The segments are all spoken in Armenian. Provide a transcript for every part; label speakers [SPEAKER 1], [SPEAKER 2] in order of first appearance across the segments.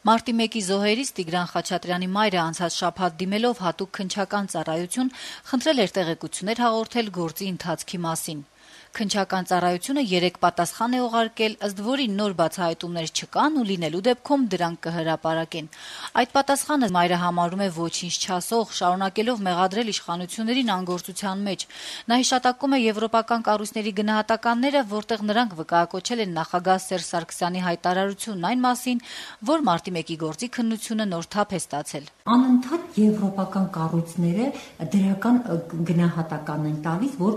[SPEAKER 1] Մարտի 1-ի զոհերից Տիգրան Խաչատրյանի մայրը անցած շաբաթ դիմելով հատուկ քննչական ծառայություն խնդրել էր տեղեկություններ հաղորդել գործի ընթացքի մասին։ Քննչական ծառայությունը 3 պատասխան է ուղարկել, ըստ որի նոր բացահայտումներ չկան ու լինելու դեպքում դրանք կհրապարակեն։ Այդ պատասխանը մայրը համարում է ոչինչ չասող, շարունակելով մեղադրել իշխանություններին անգործության մեջ։ Նա հիշատակում է եվրոպական կառույցների գնահատականները, որտեղ նրանք վկայակոչել են նախագահ Սերժ Սարգսյանի հայտարարությունն այն մասին, որ Մարտի 1-ի գործի քննությունը նոր թափ է ստացել։
[SPEAKER 2] Անընդհատ եվրոպական կառույցները դրական գնահատական են տալիս, որ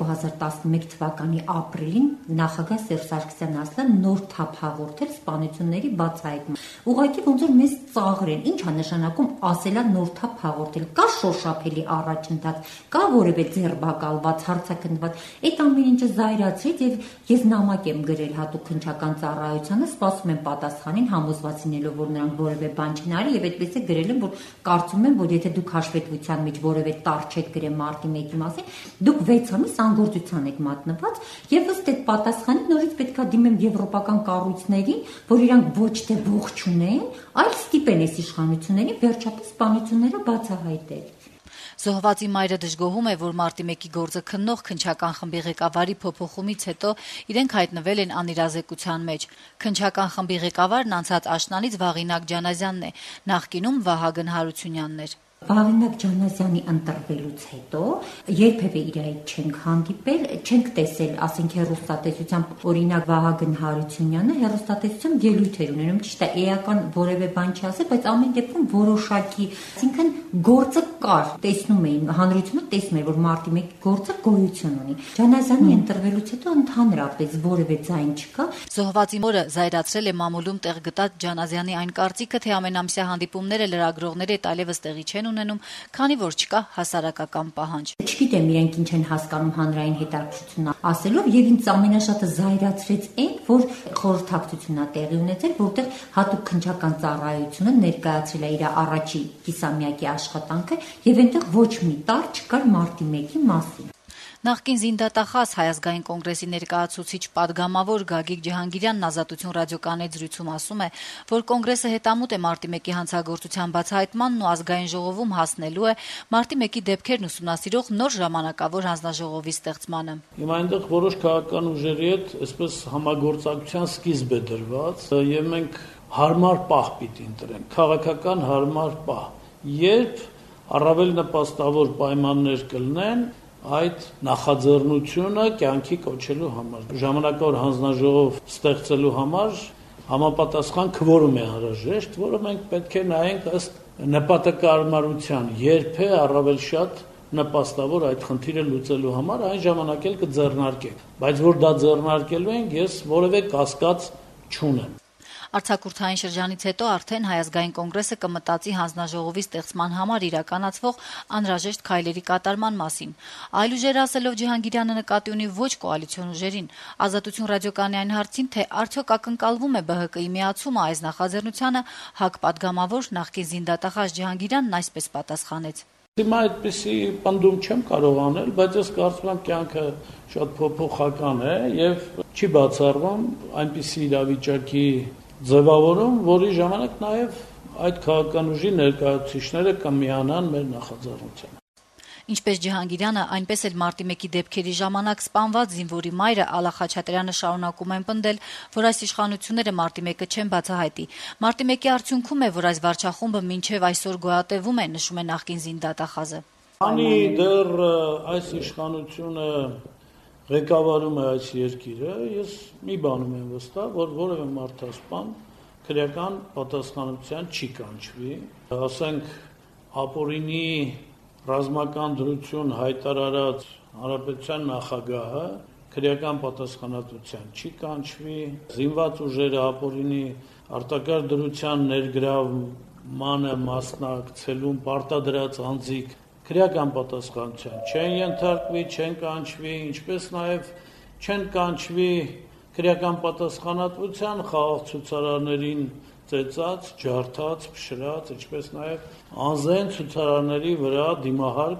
[SPEAKER 2] 2011 թվականի ապրիլին նախագահ Սերժ Սարգսյանն ասել նոր թափ հաղորդել սպանությունների բացահայտման։ Ուղղակի ոնց որ մեզ ծաղրեն, ի՞նչ է նշանակում ասելա նոր թափ հաղորդել։ Կա շոշափելի առաջընթաց, կա որևէ ձերբակալված, հարցաքննված։ Այդ ամեն ինչը զայրացրեց եւ ես նամակ եմ գրել հատուկ քննչական ծառայությանը, սպասում եմ պատասխանին, համոզված լինելով, որ նրանք որևէ բան չեն արի եւ այդպես է գրել եմ, որ կարծում եմ, որ եթե դուք հաշվետվության մեջ որևէ տար չեք գրել Մարտի 1-ի մասին, դուք 6 ամիս անգործության եք մատնված եւ ըստ այդ պատասխանի նորից պետքա դիմեմ եվրոպական կառույցներին, որ իրանք ոչ թե ողջ չունեն, այլ ստիպեն այս իշխանություններին վերջապես սպանությունները բացահայտել։
[SPEAKER 1] Զոհվածի մայրը դժգոհում է, որ Մարտի 1-ի գործը քննող քննչական խմբի ղեկավարի փոփոխումից հետո իրենք հայտնվել են անիրազեկության մեջ։ Քննչական խմբի ղեկավարն անցած աշնանից Վաղինակ Ջանազյանն է, նախկինում Վահագն Հարությունյանն էր։
[SPEAKER 2] Վաղինակ Ջանազյանի ընտրվելուց հետո երբևէ իր հետ չենք հանդիպել, չենք տեսել, ասենք հեռուստատեսությամբ, օրինակ Վահագն Հարությունյանը հեռուստատեսությամբ ելույթ էր ունենում, ճիշտ է, էական որևէ բան չի ասել, բայց ամեն դեպքում որոշակի, այսինքն գործը կար, տեսնում էին, հանրությունը տեսնում էր, որ Մարտի 1-ի գործը գոյություն ունի։ Ջանազյանի ընտրվելուց հետո ընդհանրապես որևէ ձայն չկա։
[SPEAKER 1] Զոհվածի մորը զայրացրել է մամուլում տեղ գտած Ջանազյանի այն կարծիքը, թե ամենամսյա հանդիպումները լրագրողների հետ այլևս տեղի չեն ունենում, քանի որ չկա հասարակական պահանջ։
[SPEAKER 2] Չգիտեմ իրենք ինչ են հասկանում հանրային հետաքրքրություն ասելով եւ ինձ ամենաշատը զայրացրեց այն, որ խորհրդակցությունն է տեղի ունեցել, որտեղ հատուկ քննչական ծառայությունը ներկայացրել է իր առաջի կիսամյակի աշխատանքը եւ այնտեղ ոչ մի տար չկար Մարտի 1-ի մասին։
[SPEAKER 1] Նախկին զինդատախազ Հայ ազգային կոնգրեսի ներկայացուցիչ պատգամավոր Գագիկ Ջհանգիրյանն Ազատություն ռադիոկայանի զրույցում ասում է, որ կոնգրեսը հետամուտ է Մարտի 1-ի հանցագործության բացահայտմանն ու ազգային ժողովում հասնելու է Մարտի 1-ի դեպքերն ուսումնասիրող նոր ժամանակավոր հանձնաժողովի ստեղծմանը։
[SPEAKER 3] Հիմա այնտեղ որոշ քաղաքական ուժերի հետ այսպես համագործակցության սկիզբ է դրված եւ մենք հարմար պահ պիտի ընտրենք, քաղաքական հարմար պահ, երբ առավել նպաստավոր պայմաններ կլինեն այդ նախաձեռնությունը կյանքի կոչելու համար։ Ժամանակավոր հանձնաժողով ստեղծելու համար համապատասխան քվորում է անհրաժեշտ, որը մենք պետք է նայենք ըստ նպատակարարության, երբ է առավել շատ նպաստավոր այդ խնդիրը լուծելու համար, այն ժամանակ էլ կձեռնարկենք։ Բայց որ դա ձեռնարկելու ենք, ես որևէ կասկած չունեմ։
[SPEAKER 1] Արձակուրդային շրջանից հետո արդեն Հայ ազգային կոնգրեսը կմտածի հանձնաժողովի ստեղծման համար իրականացվող անհրաժեշտ քայլերի կատարման մասին։ Այլ ուժեր ասելով Ջհանգիրյանը նկատի ունի ոչ կոալիցիոն ուժերին։ Ազատություն ռադիոկայանի այն հարցին, թե արդյոք ակնկալվում է ԲՀԿ-ի միացումը այս նախաձեռնությանը, ՀԱԿ պատգամավոր նախկին զինդատախազ Ջհանգիրյանն այսպես պատասխանեց.
[SPEAKER 3] Հիմա այդպիսի պնդում չեմ կարող անել, բայց ես կարծում եմ կյանքը շատ փոփոխական է եւ չի բացառվում այնպիսի իրավիճակի ձևավորում, որի ժամանակ նաև այդ քաղաքական ուժի ներկայացուցիչները կմիանան մեր նախաձեռնությանը։
[SPEAKER 1] Ինչպես Ջհանգիրյանը, այնպես էլ Մարտի 1-ի դեպքերի ժամանակ սպանված զինվորի մայրը Ալա Խաչատրյանը շարունակում են պնդել, որ այս իշխանությունները Մարտի 1-ը չեն բացահայտի։ Մարտի 1-ի արդյունքում է, որ այս վարչախումբը մինչև այսօր գոյատևում է, նշում է նախկին զինդատախազը։
[SPEAKER 3] Անի դեռ այս իշխանությունը ղեկավարում է այս երկիրը, ես մի բանում եմ վստահ, որ որևէ մարդասպան քրեական պատասխանատվության չի կանչվի, ասենք ապօրինի ռազմական դրություն հայտարարած հանրապետության նախագահը քրեական պատասխանատվության չի կանչվի, զինված ուժերը ապօրինի արտակարգ դրության ներգրավմանը մասնակցելուն պարտադրած անձիկ քրեական պատասխանատվության չեն ենթարկվի, չեն կանչվի, ինչպես նաև չեն կանչվի քրեական պատասխանատվության խաղաղ ցուցարարներին ծեծած, ջարդած, փշրած, ինչպես նաև անձեն ցուցարարների վրա դիմահար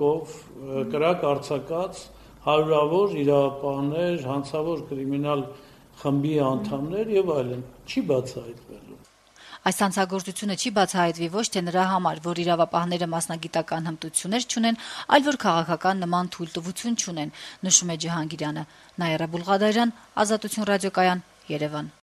[SPEAKER 3] կրակ արձակած հարյուրավոր իրավապահներ, հանցավոր կրիմինալ խմբի անդամներ եւ այլն չի բացահայտվելու։
[SPEAKER 1] Այս հանցագործությունը չի բացահայտվի ոչ թե նրա համար, որ իրավապահները մասնագիտական հմտություններ չունեն, այլ որ քաղաքական նման թույլտվություն չունեն, նշում է Ջհանգիրյանը։ Նաիրա Բուլղադարյան, Ազատություն ռադիոկայան, Երևան։